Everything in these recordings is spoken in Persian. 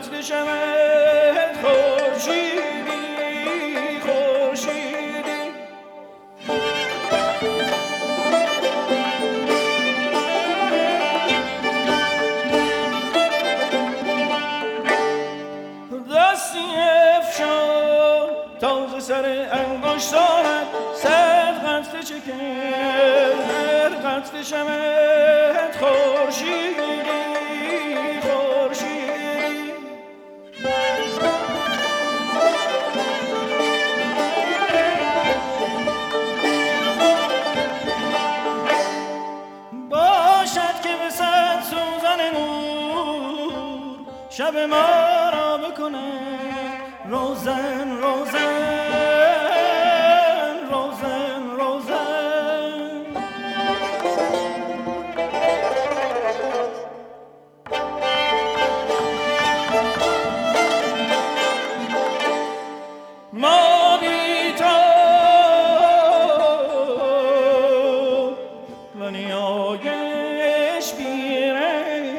قتل شمعت خورشیدی خورشیدی دستی افشان تازه سر انگشتانت صد قتل چکر قتل شمعت خورشیدی خورشیدی باشد که به صد سوزن نور شب ما را بکنه روزن روزن روزن روزن ما بی تو و نیایش بیرنگ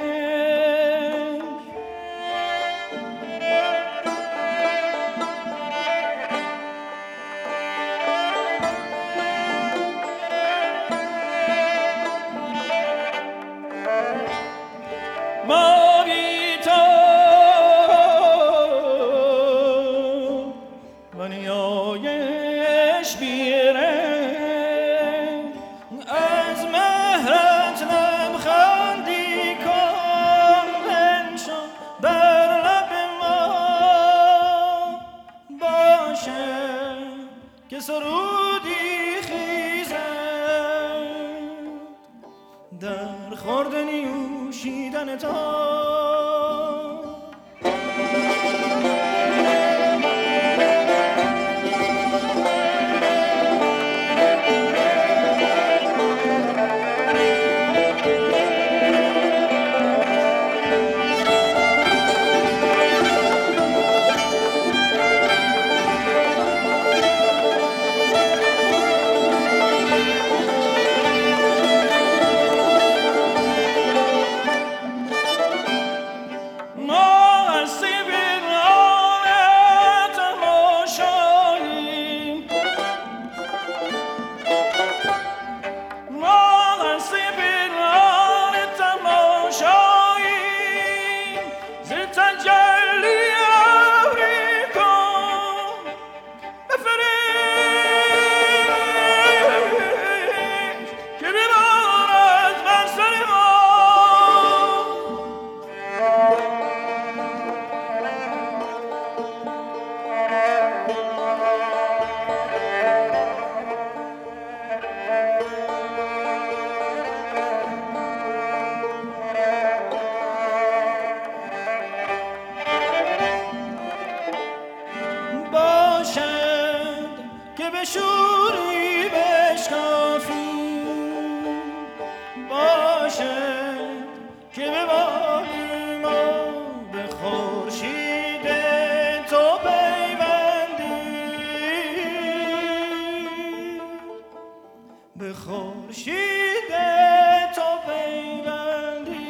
ما بی تو و نیایش بیرنگ از مهرت لبخندی کن بنشان بر لب ما باشه که سرودی خیزد در خورد نیوشیدن تا که به شوری بشکافی باشد که به بالی ما به خورشید تو پیوندی به خورشید تو پیوندی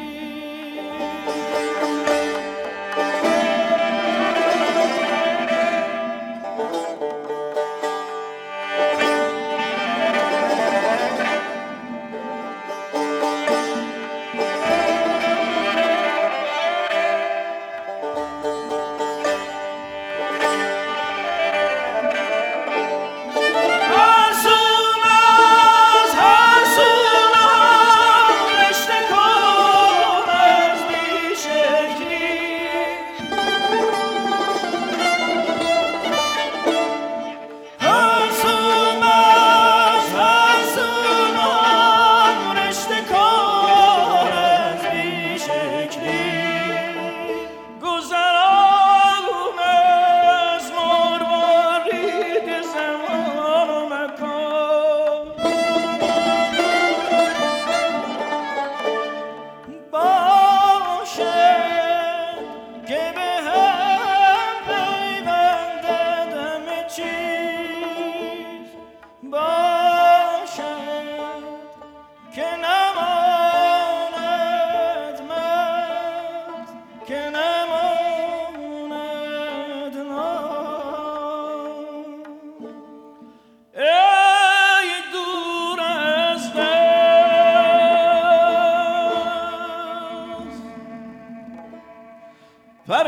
پر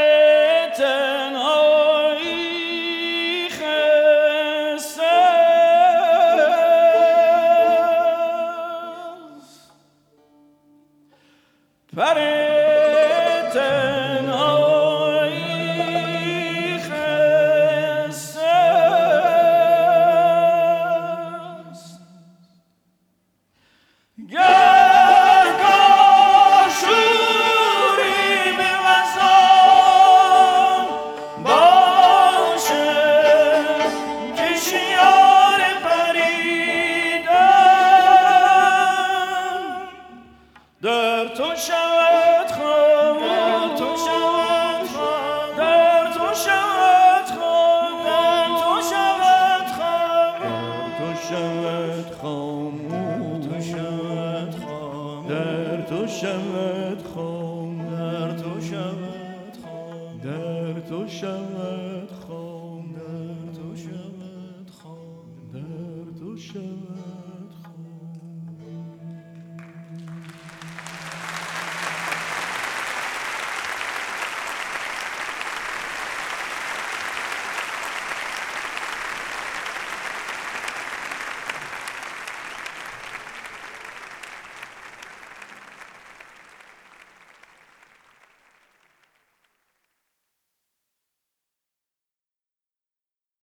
تنهایی خسته است، پر تنهایی خسته است. گهگاه شوری به وزان باشد که شیار پریدن در تو شود خام، در تو شود خام، در تو شود خام، در تو شود خام، در تو شود خام، تو شود خام، در تو شود خام، در تو شود خام، در تو شود